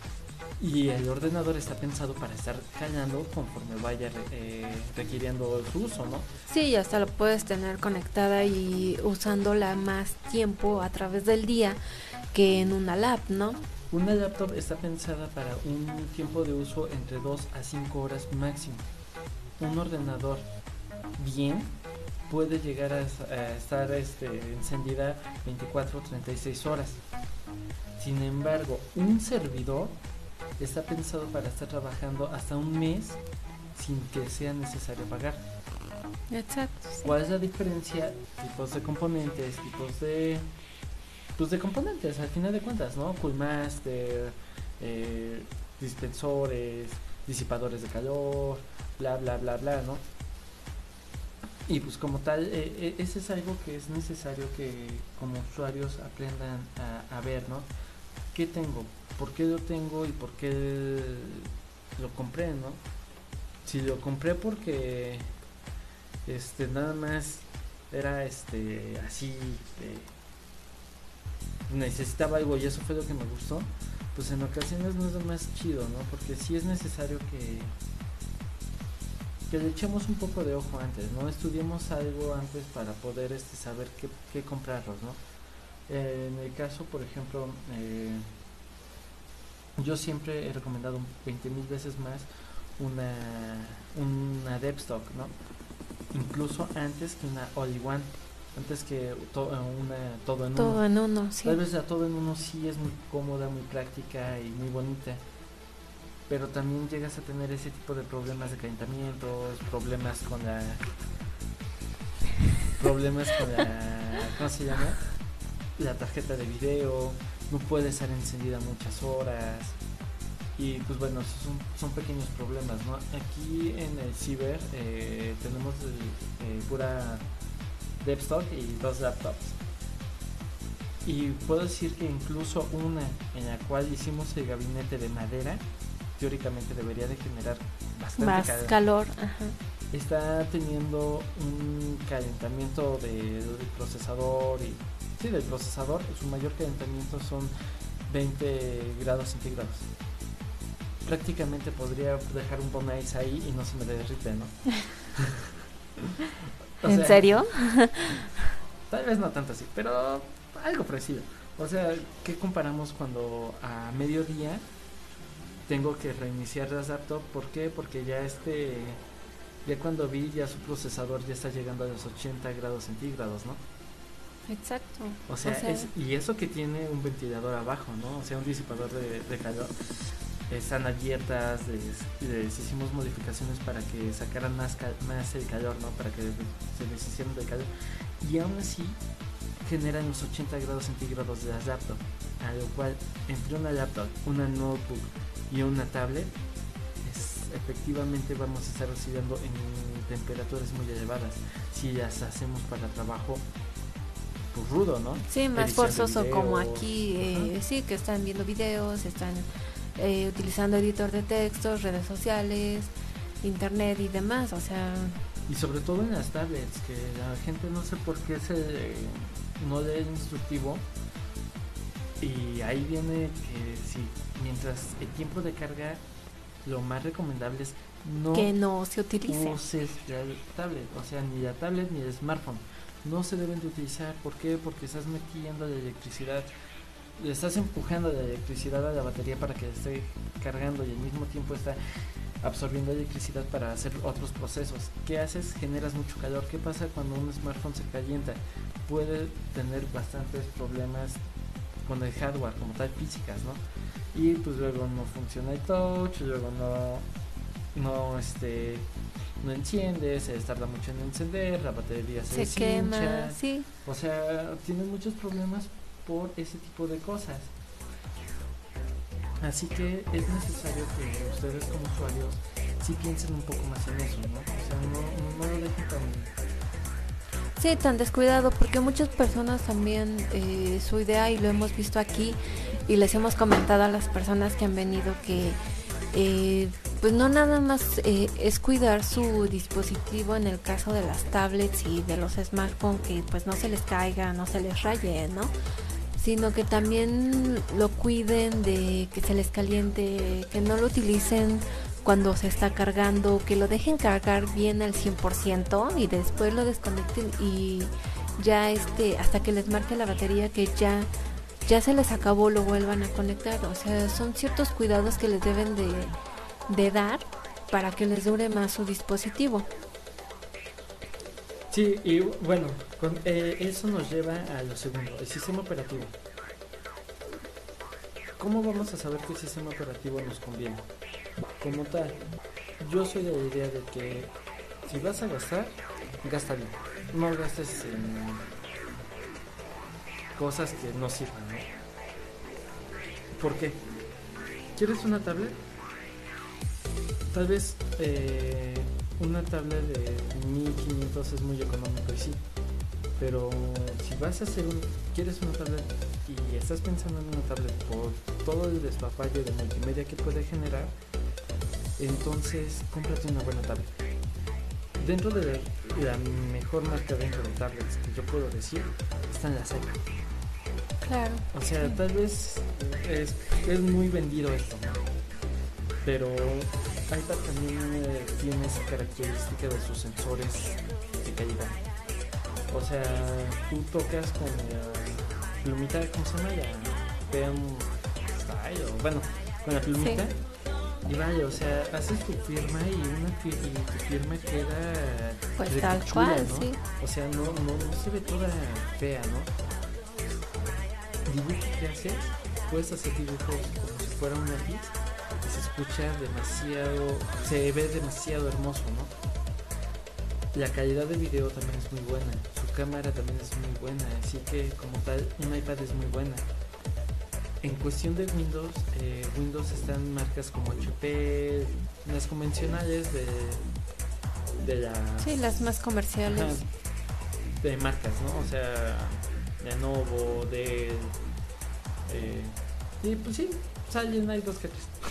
Y el ordenador está pensado para estar jalando conforme vaya re- eh, requiriendo su uso, ¿no? sí, hasta lo puedes tener conectada y usándola más tiempo a través del día que en una lap, ¿no? Una laptop está pensada para un tiempo de uso entre dos a cinco horas máximo. Un ordenador bien puede llegar a, a estar este, encendida veinticuatro a treinta y seis horas. Sin embargo, un servidor está pensado para estar trabajando hasta un mes sin que sea necesario pagar. Exacto. sí. ¿Cuál es la diferencia? Tipos de componentes, tipos de pues de componentes al final de cuentas, ¿no? Coolmaster, eh, dispensores, disipadores de calor, bla bla bla bla, ¿no? Y pues como tal, eh, eh, ese es algo que es necesario que como usuarios aprendan a, a ver, ¿no? ¿Qué tengo? ¿Por qué lo tengo y por qué lo compré, ¿no? Si lo compré porque este nada más era este así eh, necesitaba algo y eso fue lo que me gustó, pues en ocasiones no es lo más chido, ¿no? Porque sí es necesario que que le echemos un poco de ojo antes, ¿no? Estudiemos algo antes para poder este saber qué, qué comprarlos, ¿no? Eh, en el caso, por ejemplo, eh, yo siempre he recomendado veinte mil veces más una una Devstock, ¿no? Incluso antes que una All-in-One, antes que to- una todo en uno. Todo en uno, sí. Tal vez la todo en uno sí es muy cómoda, muy práctica y muy bonita. pero también llegas a tener ese tipo de problemas de calentamientos, problemas con la problemas con la ¿cómo se llama? La tarjeta de video, no puede estar encendida muchas horas y pues bueno, son, son pequeños problemas, ¿no? Aquí en el ciber eh, tenemos el, eh, pura desktop y dos laptops y puedo decir que incluso una en la cual hicimos el gabinete de madera teóricamente debería de generar bastante Más calor, calor. Ajá. está teniendo un calentamiento de, del procesador y sí, del procesador, su mayor calentamiento son veinte grados centígrados. Prácticamente podría dejar un Bon Ice ahí y no se me derrite, ¿no? O ¿En sea, serio? Tal vez no tanto así, pero algo parecido. O sea, ¿qué comparamos cuando a mediodía tengo que reiniciar la laptop? ¿Por qué? Porque ya este, ya cuando vi ya su procesador ya está llegando a los ochenta grados centígrados, ¿no? Exacto. O sea, O sea, es, y eso que tiene un ventilador abajo, ¿no? O sea, un disipador de, de calor. Están abiertas, les, les hicimos modificaciones para que sacaran más, cal, más el calor, ¿no? Para que se les hicieran de calor. Y aún así generan los ochenta grados centígrados de las laptops, a lo cual entre una laptop, una notebook y una tablet, es, efectivamente vamos a estar oscilando en temperaturas muy elevadas si las hacemos para trabajo pues, rudo, ¿no? sí, más Edición de forzoso video. como aquí, eh, sí, que están viendo videos, están eh, utilizando editor de textos, redes sociales, internet y demás, o sea... Y sobre todo en las tablets, que la gente no sé por qué se no lee el instructivo y ahí viene que si mientras el tiempo de carga lo más recomendable es no que no se utilice. uses la tablet, o sea ni la tablet ni el smartphone no se deben de utilizar. ¿Por qué? Porque estás metiendo la electricidad, le estás empujando la electricidad a la batería para que esté cargando y al mismo tiempo está absorbiendo electricidad para hacer otros procesos. ¿Qué haces? Generas mucho calor. ¿Qué pasa cuando un smartphone se calienta? Puede tener bastantes problemas con el hardware como tal, físicas, ¿no? Y pues luego no funciona el touch, luego no no este no enciende, se tarda mucho en encender, la batería se, Se quema, deshincha. sí. O sea, tienen muchos problemas por ese tipo de cosas. Así que es necesario que ustedes como usuarios sí piensen un poco más en eso, ¿no? O sea, no, no, no lo dejen tan... Sí, tan descuidado, porque muchas personas también eh, su idea, y lo hemos visto aquí, y les hemos comentado a las personas que han venido que eh, pues no nada más eh, es cuidar su dispositivo en el caso de las tablets y de los smartphones, que pues no se les caiga, no se les raye, ¿no? Sino que también lo cuiden de que se les caliente, que no lo utilicen cuando se está cargando, que lo dejen cargar bien al cien por ciento y después lo desconecten y ya este hasta que les marque la batería que ya ya se les acabó, lo vuelvan a conectar. O sea, son ciertos cuidados que les deben de, de dar para que les dure más su dispositivo. Sí, y bueno, con, eh, eso nos lleva a lo segundo, el sistema operativo. ¿Cómo vamos a saber qué sistema operativo nos conviene? Como tal, yo soy de la idea de que si vas a gastar, gasta bien. No gastes en cosas que no sirvan, ¿no? ¿Por qué? ¿Quieres una tablet? Tal vez eh, una tablet de mil quinientos es muy económico y sí, pero si vas a hacer un, quieres una tablet y estás pensando en una tablet por todo el despapalle de multimedia que puede generar, entonces cómprate una buena tablet. Dentro de la, la mejor marca dentro de tablets que yo puedo decir están las iPad. Claro. O sea, sí. tal vez es, es muy vendido esto, ¿no? Pero iPad también eh, tiene esa característica de sus sensores de calidad. O sea, tú tocas con la plumita, ¿cómo se llama? La P M Style, o bueno, con la plumita. Sí. Y vaya, o sea, haces tu firma y una fir y tu firma queda pues tal cual, ¿no? Sí. O sea, no, no, no se ve toda fea, ¿no? Dibujo que haces, puedes hacer dibujos como si fuera un lápiz, dices, escucha demasiado, se ve demasiado hermoso, ¿no? La calidad de video también es muy buena, su cámara también es muy buena, así que como tal un iPad es muy buena. En cuestión de Windows, eh, Windows están marcas como H P, las convencionales de, de las... Sí, las más comerciales. Ajá, de marcas, ¿no? O sea, Lenovo, Dell, eh, y pues sí, salen, hay dos que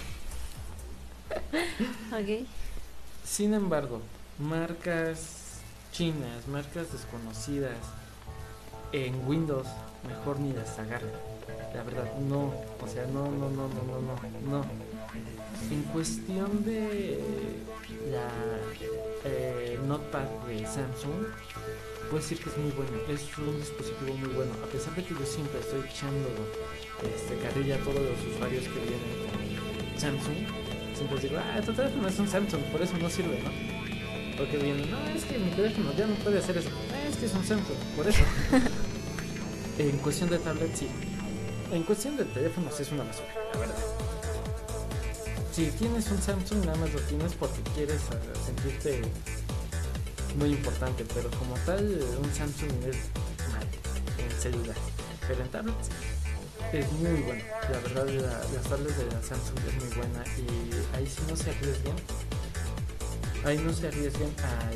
tres. Ok. Sin embargo, marcas chinas, marcas desconocidas, en Windows, mejor ni las agarren. La verdad, no, o sea, no, no, no, no, no, no, no. En cuestión de la eh, Notepad de Samsung, puedo decir que es muy bueno, es un dispositivo muy bueno, a pesar de que yo siempre estoy echando este, carrilla a todos los usuarios que vienen con Samsung, siempre digo, ah, tu teléfono es un Samsung, por eso no sirve, ¿no? Porque vienen, no, es que mi teléfono ya no puede hacer eso, ah, es que es un Samsung, por eso. En cuestión de tablet, sí. En cuestión de teléfonos es una basura, la verdad. Si tienes un Samsung, nada más lo tienes porque quieres uh, sentirte muy importante, pero como tal, un Samsung es mal en celular, pero en tablets es muy bueno. La verdad, la, las tablets de la Samsung es muy buena y ahí sí no se arriesguen. Ahí no se arriesguen al...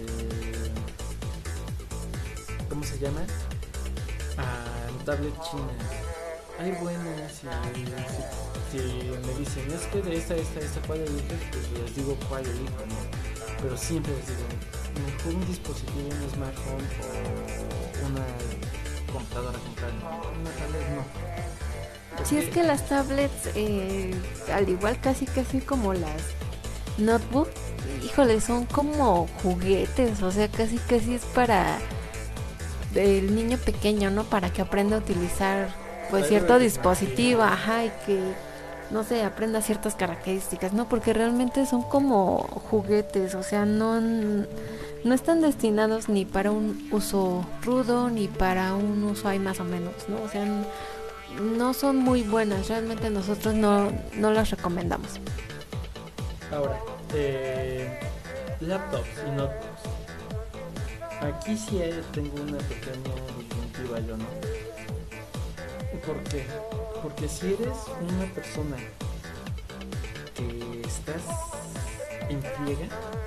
¿Cómo se llama? A tablet china. Hay buenas y si, si me dicen es que de esta, esta, esta cuál eliges, pues les digo cuál elijo, ¿no? Pero siempre les digo, mejor un dispositivo, un smartphone o una computadora con tal, una tablet no. Si es que las tablets, eh, al igual casi casi como las notebook, híjole, son como juguetes, o sea, casi casi es para el niño pequeño, ¿no? Para que aprenda a utilizar pues cierto dispositivo, ajá, y que no sé, aprenda ciertas características, ¿no? Porque realmente son como juguetes, o sea, no no están destinados ni para un uso rudo ni para un uso ahí más o menos, ¿no? O sea, no son muy buenas, realmente nosotros no, no las recomendamos. Ahora, eh, laptops y notebooks. Aquí sí tengo una pequeña disyuntiva yo, ¿no? ¿Por qué? Porque si eres una persona que estás en friega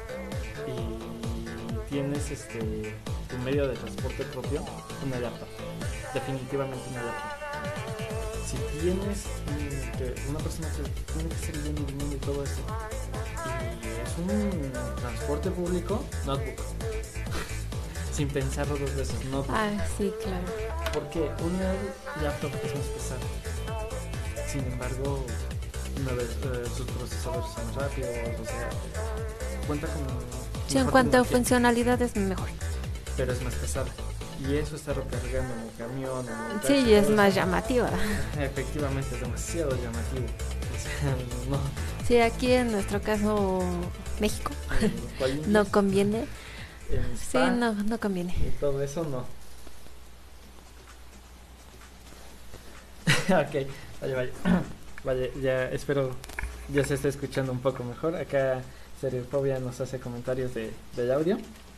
y tienes este tu medio de transporte propio, una laptop, definitivamente una laptop. Si tienes mm, que una persona que tiene que ser bien y bien y todo eso, y es un transporte público, notebook. Sin pensarlo dos veces, notebook. Ah, sí, claro. Porque una laptop es más pesada. Sin embargo, una vez, eh, sus procesadores son rápidos, o sea, cuenta con... Sí, en cuanto a funcionalidad es mejor. Pero es más pesada. Y eso está recargando en el camión. En el sí, y es más llamativa. Efectivamente, es demasiado llamativo. O sea, no. Sí, aquí en nuestro caso, México, no conviene. Sí, no, no conviene. Y todo eso no. Ok, vaya, vaya. Vaya, ya espero ya se esté escuchando un poco mejor. Acá Stereofobia nos hace comentarios de, del audio.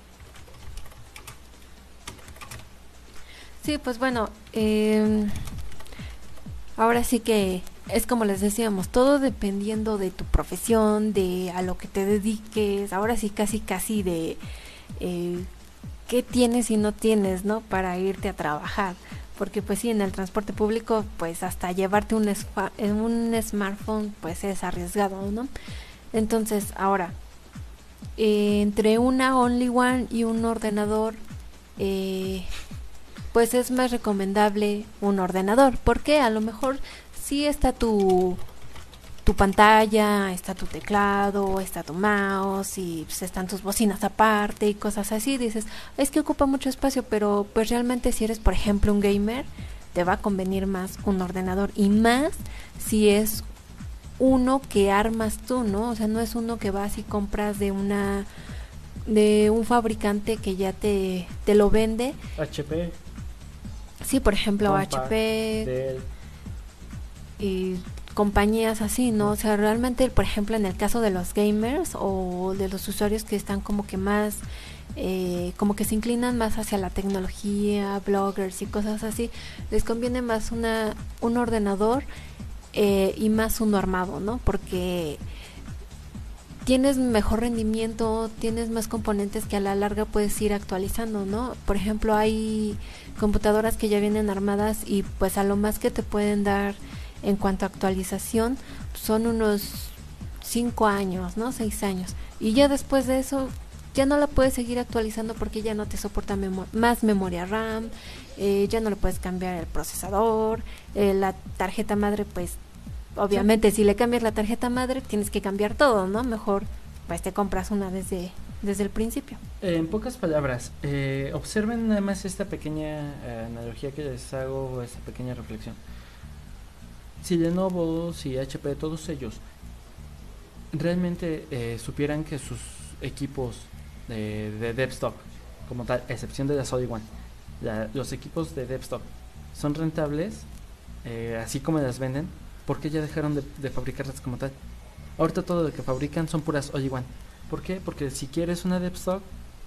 Sí, pues bueno, eh, ahora sí que es como les decíamos, todo dependiendo de tu profesión, de a lo que te dediques, ahora sí casi casi de eh, qué tienes y no tienes, ¿no? Para irte a trabajar. Porque pues sí, en el transporte público, pues hasta llevarte un, esfa- un smartphone, pues es arriesgado, ¿no? Entonces, ahora, eh, entre una Only One y un ordenador, eh, pues es más recomendable un ordenador. Porque a lo mejor sí está tu, tu pantalla, está tu teclado, está tu mouse y pues están tus bocinas aparte y cosas así. Dices, es que ocupa mucho espacio, pero pues realmente si eres, por ejemplo, un gamer, te va a convenir más un ordenador, y más si es uno que armas tú, ¿no? O sea, no es uno que vas y compras de una de un fabricante que ya te, te lo vende. H P. Sí, por ejemplo, Compaq, H P Dell. y compañías así, ¿no? O sea, realmente, por ejemplo, en el caso de los gamers o de los usuarios que están como que más, eh, como que se inclinan más hacia la tecnología, bloggers y cosas así, les conviene más una un ordenador eh, y más uno armado, ¿no? Porque tienes mejor rendimiento, tienes más componentes que a la larga puedes ir actualizando, ¿no? Por ejemplo, hay computadoras que ya vienen armadas y pues a lo más que te pueden dar en cuanto a actualización son unos cinco años, ¿no? seis años. Y ya después de eso ya no la puedes seguir actualizando porque ya no te soporta memo- más memoria RAM, eh, ya no le puedes cambiar el procesador, eh, la tarjeta madre, pues obviamente sí. Si le cambias la tarjeta madre tienes que cambiar todo, ¿no? Mejor pues te compras una desde, desde el principio. Eh, en pocas palabras, eh, observen nada más esta pequeña eh, analogía que les hago, esta pequeña reflexión. Si Lenovo, si H P, todos ellos realmente eh, supieran que sus equipos de, de DevStock, como tal, a excepción de la Solid One, la, los equipos de DevStock son rentables, eh, así como las venden, ¿por qué ya dejaron de, de fabricarlas como tal? Ahorita todo lo que fabrican son puras Solid One. ¿Por qué? Porque si quieres una DevStock,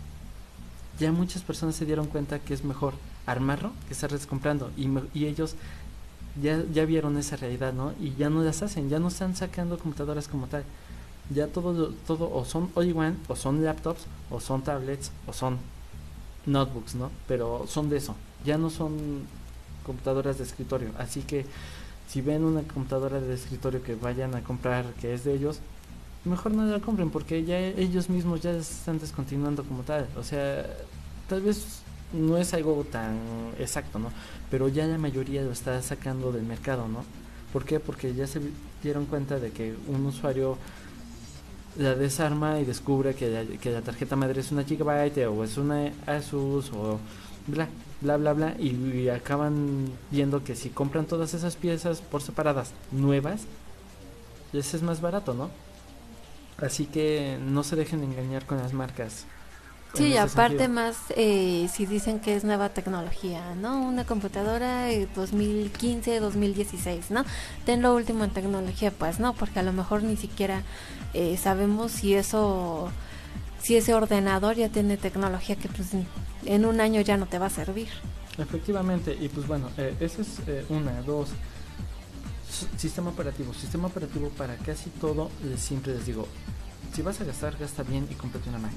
ya muchas personas se dieron cuenta que es mejor armarlo que estarles comprando, y, me, y ellos Ya, ya vieron esa realidad, ¿no? Y ya no las hacen, ya no están sacando computadoras como tal. Ya todo, todo o son All in One, o son laptops, o son tablets, o son notebooks, ¿no? Pero son de eso, ya no son computadoras de escritorio. Así que si ven una computadora de escritorio que vayan a comprar que es de ellos, mejor no la compren porque ya ellos mismos ya están descontinuando como tal. O sea, tal vez no es algo tan exacto, ¿no? Pero ya la mayoría lo está sacando del mercado, ¿no? ¿Por qué? Porque ya se dieron cuenta de que un usuario la desarma y descubre que la, que la tarjeta madre es una Gigabyte o es una Asus o bla, bla, bla, bla, y, y acaban viendo que si compran todas esas piezas por separadas nuevas, les es más barato, ¿no? Así que no se dejen engañar con las marcas. Sí, y aparte sentido. Más eh, si dicen que es nueva tecnología, ¿no? Una computadora eh, dos mil quince, dos mil dieciséis, ¿no? Ten lo último en tecnología, pues no, porque a lo mejor ni siquiera eh, sabemos si eso, si ese ordenador ya tiene tecnología que pues en un año ya no te va a servir. Efectivamente, y pues bueno, eh, esa es eh, una, dos, S- sistema operativo, sistema operativo para casi todo, les, siempre les digo, si vas a gastar, gasta bien y cómprate una Mac.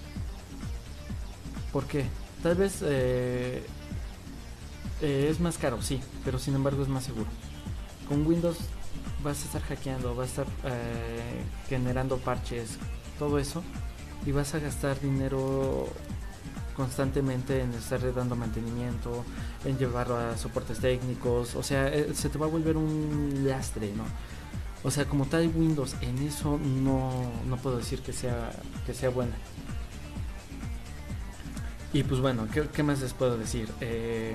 ¿Por qué? Tal vez eh, eh, es más caro, sí, pero sin embargo es más seguro. Con Windows vas a estar hackeando, vas a estar eh, generando parches, todo eso, y vas a gastar dinero constantemente en estarle dando mantenimiento, en llevarlo a soportes técnicos, o sea, eh, se te va a volver un lastre, ¿no? O sea, como tal Windows en eso no, no puedo decir que sea, que sea buena. Y pues bueno, ¿qué, qué más les puedo decir? Eh,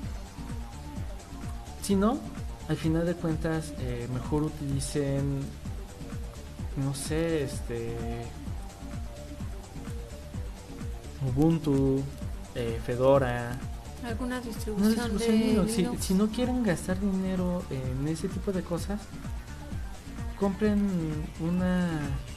si no, al final de cuentas, eh, mejor utilicen, no sé, este, Ubuntu, eh, Fedora. ¿Alguna distribución, Una distribución de Linux? Si, Linux? si no quieren gastar dinero en ese tipo de cosas, compren una...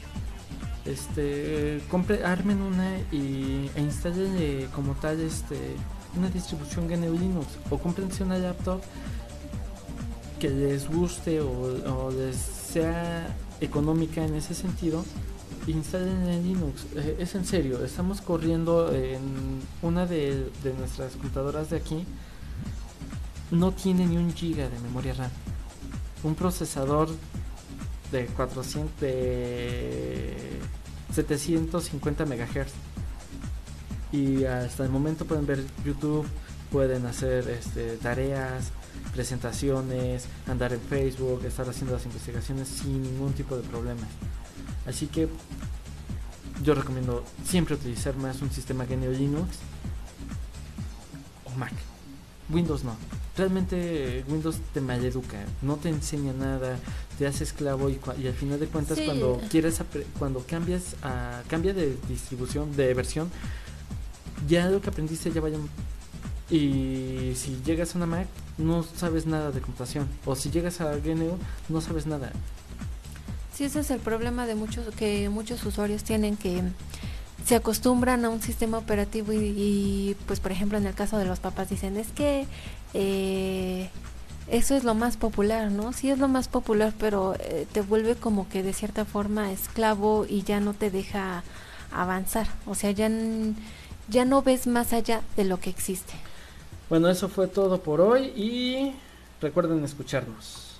este compre armen una y e instalen eh, como tal este una distribución G N U Linux, o cómprense una laptop que les guste o, o les sea económica en ese sentido, e instalen en Linux. Eh, es en serio, estamos corriendo en una de, de nuestras computadoras de aquí, no tiene ni un giga de memoria RAM, un procesador de cuatrocientos de setecientos cincuenta megahertz, y hasta el momento pueden ver YouTube, pueden hacer este, tareas, presentaciones, andar en Facebook, estar haciendo las investigaciones sin ningún tipo de problemas. Así que yo recomiendo siempre utilizar más un sistema G N U Linux o Mac. Windows no. Realmente Windows te maleduca, no te enseña nada, te hace esclavo, y, y al final de cuentas sí. cuando quieres cuando cambias a cambia de distribución, de versión, ya lo que aprendiste ya vaya Y si llegas a una Mac, no sabes nada de computación. O si llegas a G N U, no sabes nada. Sí, ese es el problema de muchos, que muchos usuarios tienen, que se acostumbran a un sistema operativo y, y pues por ejemplo en el caso de los papás dicen, es que eh, eso es lo más popular, ¿no? Sí es lo más popular, pero eh, te vuelve como que de cierta forma esclavo y ya no te deja avanzar. O sea, ya, ya no ves más allá de lo que existe. Bueno, eso fue todo por hoy y recuerden escucharnos.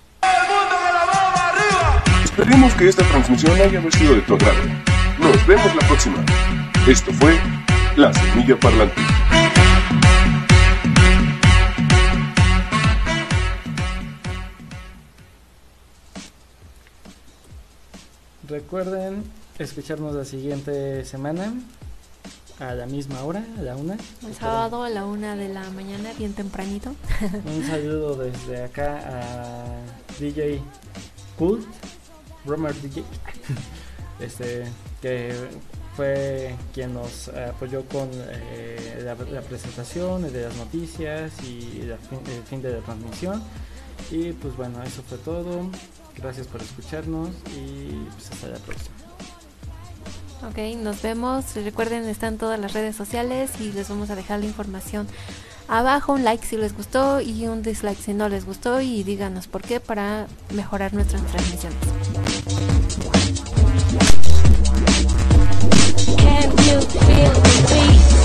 Esperemos que esta transmisión haya sido de tu agrado. Nos vemos la próxima. Esto fue La Semilla Parlante. Recuerden escucharnos la siguiente semana a la misma hora, a la una. El sábado a la una de la mañana, bien tempranito. Un saludo desde acá a D J Cult, Romer D J, este, que fue quien nos apoyó con eh, la, la presentación de las noticias y la fin, el fin de la transmisión. Y pues bueno, eso fue todo. Gracias por escucharnos y pues hasta la próxima. Ok, nos vemos. Recuerden, están todas las redes sociales y les vamos a dejar la información abajo. Un like si les gustó y un dislike si no les gustó, y díganos por qué para mejorar nuestras transmisiones. Can you feel the beat?